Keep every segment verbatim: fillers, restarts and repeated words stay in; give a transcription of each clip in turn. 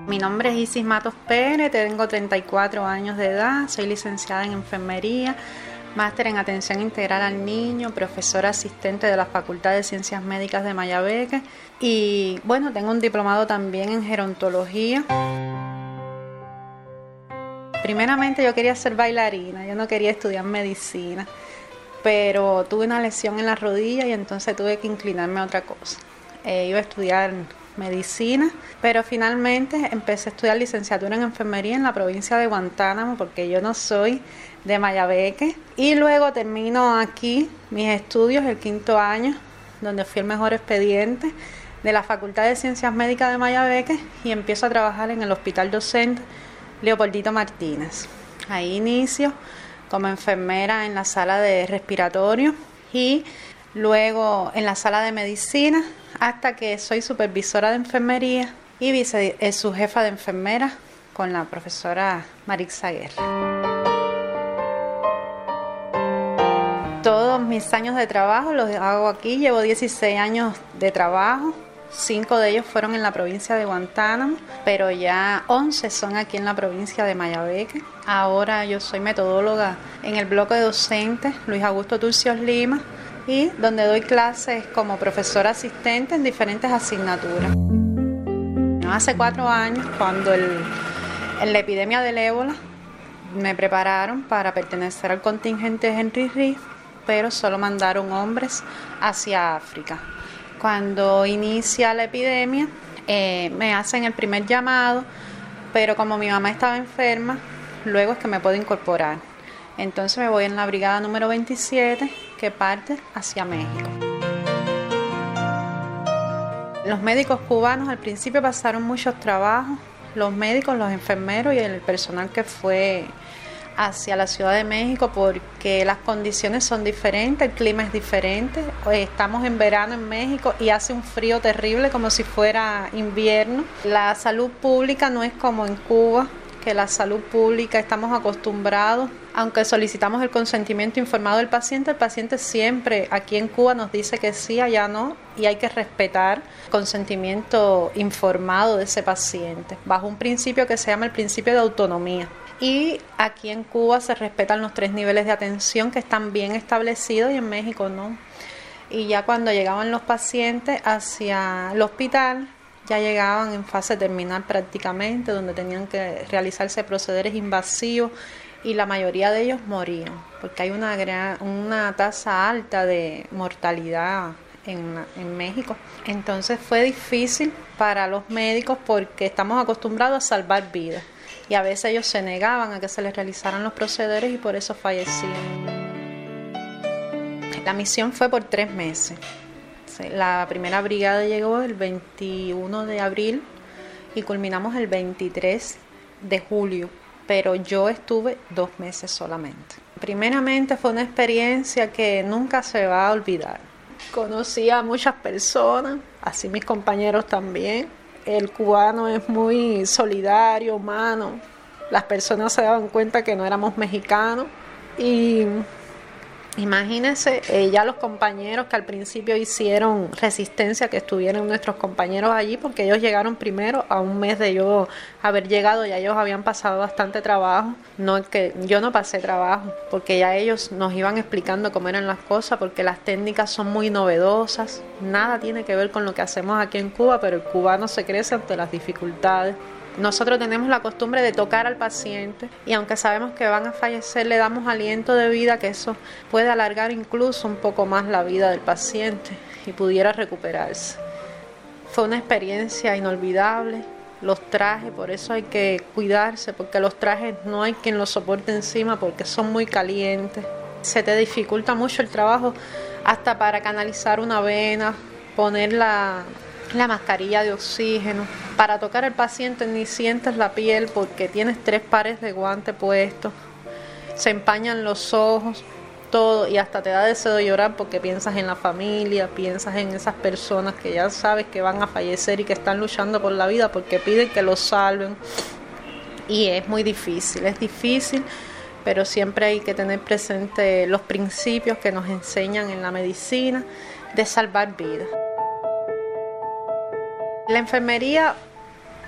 Mi nombre es Isis Matos Pérez, tengo treinta y cuatro años de edad, soy licenciada en enfermería, máster en atención integral al niño, profesora asistente de la Facultad de Ciencias Médicas de Mayabeque y bueno, tengo un diplomado también en gerontología. Primeramente yo quería ser bailarina, yo no quería estudiar medicina, pero tuve una lesión en la rodilla y entonces tuve que inclinarme a otra cosa. Eh, iba a estudiar medicina, pero finalmente empecé a estudiar licenciatura en enfermería en la provincia de Guantánamo porque yo no soy de Mayabeque y luego termino aquí mis estudios el quinto año donde fui el mejor expediente de la Facultad de Ciencias Médicas de Mayabeque y empiezo a trabajar en el Hospital Docente Leopoldito Martínez. Ahí inicio como enfermera en la sala de respiratorio y luego en la sala de medicina hasta que soy supervisora de enfermería y vice eh, su jefa de enfermera con la profesora Marixa Guerra. Todos mis años de trabajo los hago aquí, llevo dieciséis años de trabajo, cinco de ellos fueron en la provincia de Guantánamo, pero ya once son aquí en la provincia de Mayabeque. Ahora yo soy metodóloga en el bloque de docentes Luis Augusto Turcios Lima, y donde doy clases como profesora asistente en diferentes asignaturas. Hace cuatro años, cuando el, en la epidemia del ébola, me prepararon para pertenecer al contingente Henry Reeve, pero solo mandaron hombres hacia África. Cuando inicia la epidemia, eh, me hacen el primer llamado, pero como mi mamá estaba enferma, luego es que me puedo incorporar. Entonces me voy en la brigada número veintisiete que parte hacia México. Los médicos cubanos al principio pasaron muchos trabajos, los médicos, los enfermeros y el personal que fue hacia la Ciudad de México porque las condiciones son diferentes, el clima es diferente. Estamos en verano en México y hace un frío terrible como si fuera invierno. La salud pública no es como en Cuba, que la salud pública estamos acostumbrados, aunque solicitamos el consentimiento informado del paciente, el paciente siempre aquí en Cuba nos dice que sí, allá no, y hay que respetar el consentimiento informado de ese paciente, bajo un principio que se llama el principio de autonomía. Y aquí en Cuba se respetan los tres niveles de atención que están bien establecidos y en México no. Y ya cuando llegaban los pacientes hacia el hospital, ya llegaban en fase terminal prácticamente, donde tenían que realizarse procederes invasivos y la mayoría de ellos morían, porque hay una, gran, una tasa alta de mortalidad en, en México. Entonces fue difícil para los médicos porque estamos acostumbrados a salvar vidas y a veces ellos se negaban a que se les realizaran los procederes y por eso fallecían. La misión fue por tres meses. La primera brigada llegó el veintiuno de abril y culminamos el veintitrés de julio, pero yo estuve dos meses solamente. Primeramente fue una experiencia que nunca se va a olvidar. Conocí a muchas personas, así mis compañeros también. El cubano es muy solidario, humano. Las personas se daban cuenta que no éramos mexicanos y imagínense, eh, ya los compañeros que al principio hicieron resistencia que estuvieran nuestros compañeros allí porque ellos llegaron primero, a un mes de yo haber llegado ya ellos habían pasado bastante trabajo, no que yo no pasé trabajo porque ya ellos nos iban explicando cómo eran las cosas porque las técnicas son muy novedosas, nada tiene que ver con lo que hacemos aquí en Cuba, pero el cubano se crece ante las dificultades. Nosotros tenemos la costumbre de tocar al paciente y aunque sabemos que van a fallecer, le damos aliento de vida, que eso puede alargar incluso un poco más la vida del paciente y pudiera recuperarse. Fue una experiencia inolvidable. Los trajes, por eso hay que cuidarse, porque los trajes no hay quien los soporte encima porque son muy calientes. Se te dificulta mucho el trabajo hasta para canalizar una vena, poner la... la mascarilla de oxígeno. Para tocar al paciente ni sientes la piel porque tienes tres pares de guante puestos, se empañan los ojos, todo, y hasta te da deseo de llorar porque piensas en la familia, piensas en esas personas que ya sabes que van a fallecer y que están luchando por la vida porque piden que los salven. Y es muy difícil, es difícil, pero siempre hay que tener presente los principios que nos enseñan en la medicina de salvar vidas. La enfermería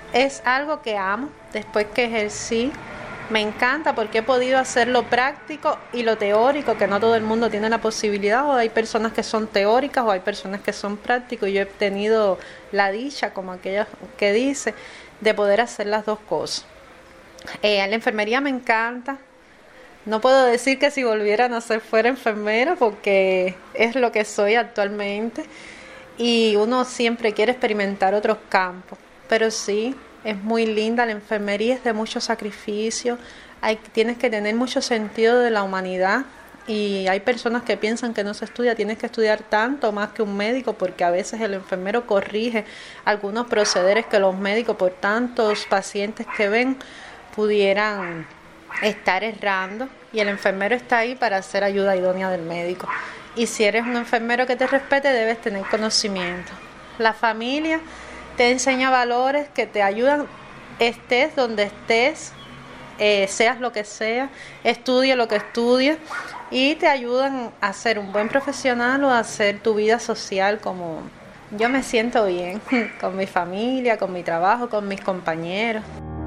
es algo que amo. Después que ejercí, me encanta porque he podido hacer lo práctico y lo teórico, que no todo el mundo tiene la posibilidad, o hay personas que son teóricas o hay personas que son prácticos, y yo he tenido la dicha, como aquella que dice, de poder hacer las dos cosas. Eh, la enfermería me encanta. No puedo decir que si volviera a nacer fuera enfermera, porque es lo que soy actualmente, y uno siempre quiere experimentar otros campos, pero sí, es muy linda. La enfermería es de mucho sacrificio, hay, tienes que tener mucho sentido de la humanidad, y hay personas que piensan que no se estudia. Tienes que estudiar tanto más que un médico, porque a veces el enfermero corrige algunos procederes que los médicos, por tantos pacientes que ven, pudieran estar errando, y el enfermero está ahí para hacer ayuda idónea del médico. Y si eres un enfermero que te respete, debes tener conocimiento. La familia te enseña valores que te ayudan, estés donde estés, eh, seas lo que sea, estudie lo que estudies, y te ayudan a ser un buen profesional o a hacer tu vida social. Como yo me siento bien con mi familia, con mi trabajo, con mis compañeros.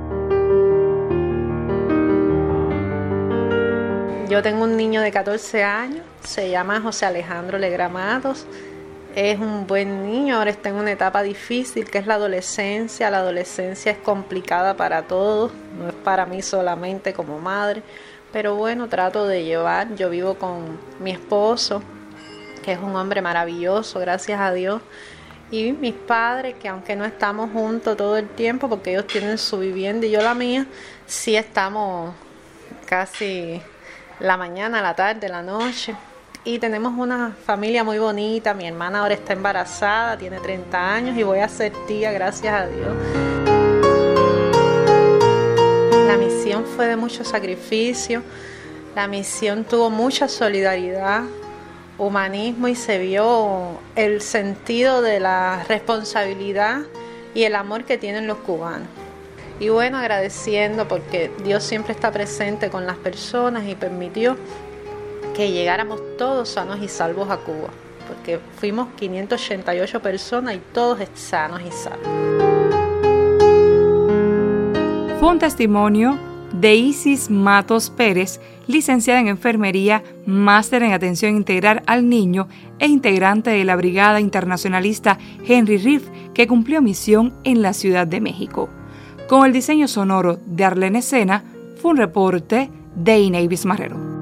Yo tengo un niño de catorce años, se llama José Alejandro Legramatos. Es un buen niño, ahora está en una etapa difícil que es la adolescencia. La adolescencia es complicada para todos, no es para mí solamente como madre, pero bueno, trato de llevar. Yo vivo con mi esposo, que es un hombre maravilloso, gracias a Dios, y mis padres, que aunque no estamos juntos todo el tiempo, porque ellos tienen su vivienda y yo la mía, sí estamos casi la mañana, la tarde, la noche, y tenemos una familia muy bonita. Mi hermana ahora está embarazada, tiene treinta años, y voy a ser tía, gracias a Dios. La misión fue de mucho sacrificio, la misión tuvo mucha solidaridad, humanismo, y se vio el sentido de la responsabilidad y el amor que tienen los cubanos. Y bueno, agradeciendo porque Dios siempre está presente con las personas y permitió que llegáramos todos sanos y salvos a Cuba, porque fuimos quinientas ochenta y ocho personas y todos sanos y salvos. Fue un testimonio de Isis Matos Pérez, licenciada en Enfermería, máster en Atención Integral al Niño e integrante de la Brigada Internacionalista Henry Reeve, que cumplió misión en la Ciudad de México. Con el diseño sonoro de Arlene Sena, fue un reporte de Ineivis Marrero.